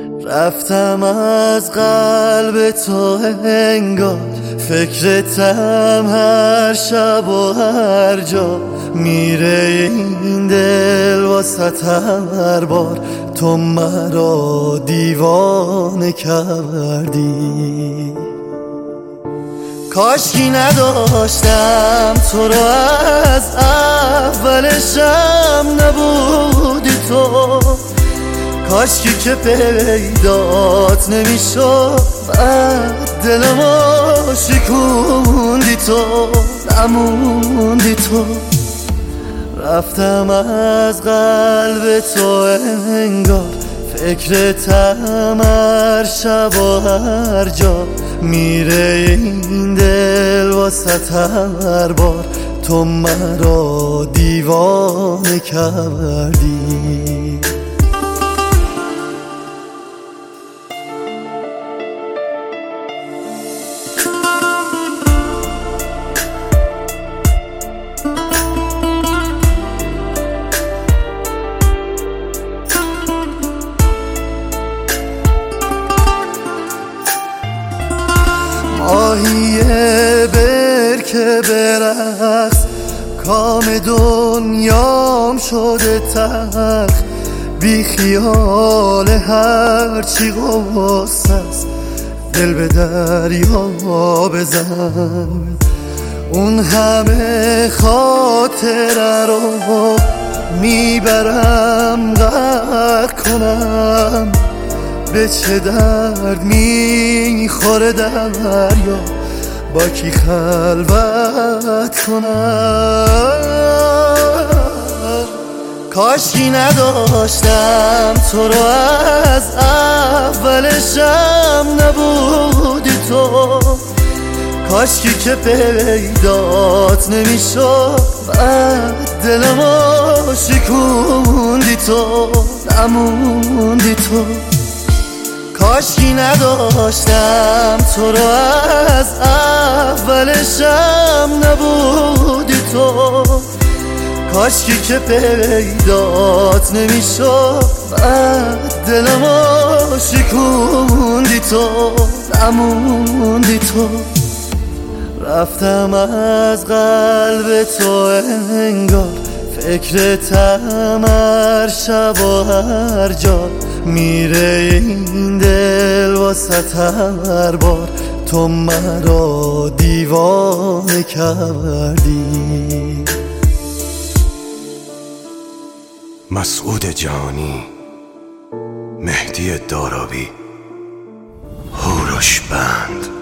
رفتم از قلب تو انگار، فکرتم هر شب و هر جا. میره این دل واسط هر بار، تو مرا دیوانه کردی. کاشکی نداشتم تو رو از اولشم نبودی تو، کاشکی که پیدات نمیشد بعد دلمو شکوندی تو، نموندی تو. رفتم از قلب تو انگار، فکرتم هر شب و هر جا. میره این دل واسط هر بار، تو مرا دیوانه کردی. ماهیه برکه برقص، کام دنیام شده تلخ. بی خیال هرچی غصه است، دل به دریا بزن. اون همه خاطره رو میبرم غرق کنم. به چه درد میخوره دریا، با کی خلوت کنم. کاشکی نداشتم تو رو از اولشم نبودی تو، کاشکی که پیدات نمیشد بعد دلمو شکوندی تو، نموندی تو. کاشکی نداشتم تو رو از اولشم نبودی تو، کاشکی که پیدات نمیشد بعد دلمو شکوندی تو، نموندی تو. رفتم از قلب تو انگار، فکرتم هر شب و هر جا. میره این دل واسط هر بار، تو مرا دیوانه کردی. مسعود جهانی، مهدی دارابی، هوروش بند.